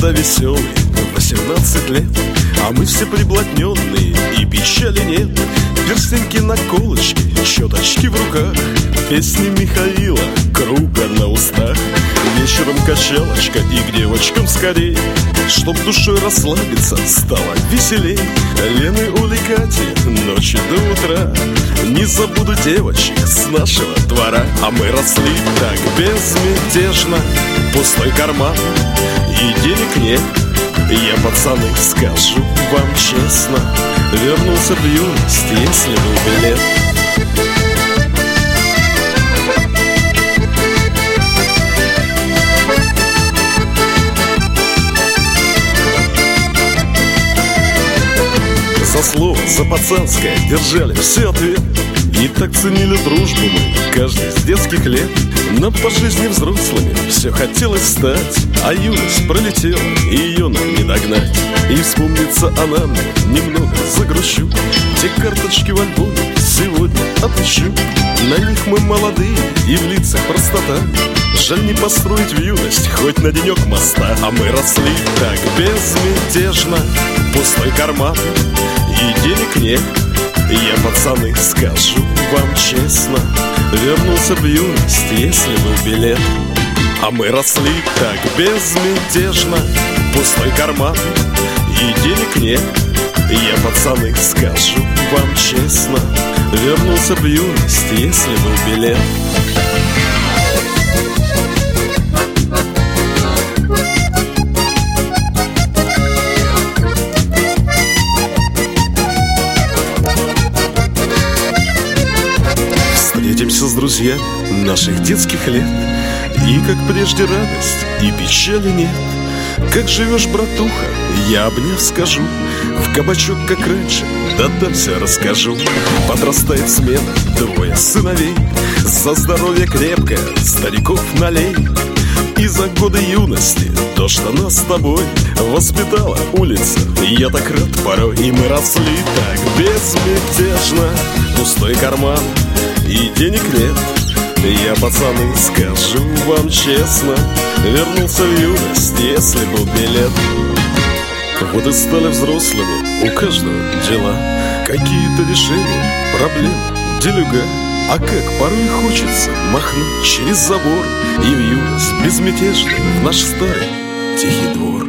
тогда веселый, 18 лет, а мы все приблотненные, и печали нет. Перстеньки на колочке, щеточки в руках, песни Михаила Круга на устах. Вечером качалочка и к девочкам скорей, чтоб душой расслабиться, стало веселей. Лены, Оли, Кати, ночи до утра, не забуду девочек с нашего двора. А мы росли так безмятежно, пустой карман и денег нет. Я, пацаны, скажу вам честно, вернулся в юность, если был билет. За слово, за пацанское держали все ответ. И так ценили дружбу мы, каждый с детских лет. Но по жизни взрослыми все хотелось стать, а юность пролетела, и ее нам не догнать. И вспомнится она мне, немного загрущу. Те карточки в альбоме сегодня отыщу. На них мы молодые, и в лицах простота. Жаль не построить в юность хоть на денек моста. А мы росли так безмятежно, пустой карман и денег нет. Я, пацаны, скажу вам честно, вернулся в юность, если был билет. А мы росли так безмятежно, пустой карман и денег нет. Я, пацаны, скажу вам честно, вернулся в юность, если был билет. Встретимся с друзьями наших детских лет, и, как прежде, радость, и печали нет. Как живешь, братуха, я, обняв, скажу, в кабачок, как раньше, да-да, все расскажу. Подрастает смена, двое сыновей, за здоровье крепкое стариков налей. И за годы юности то, что нас с тобой воспитала улица, я так рад порой. И мы росли так безмятежно, пустой карман и денег нет. Я, пацаны, скажу вам честно, вернулся в юность, если был билет. Вот и стали взрослыми, у каждого дела, какие-то решения, проблемы, делюга. А как порой хочется махнуть через забор и в юность безмятежный в наш старый тихий двор.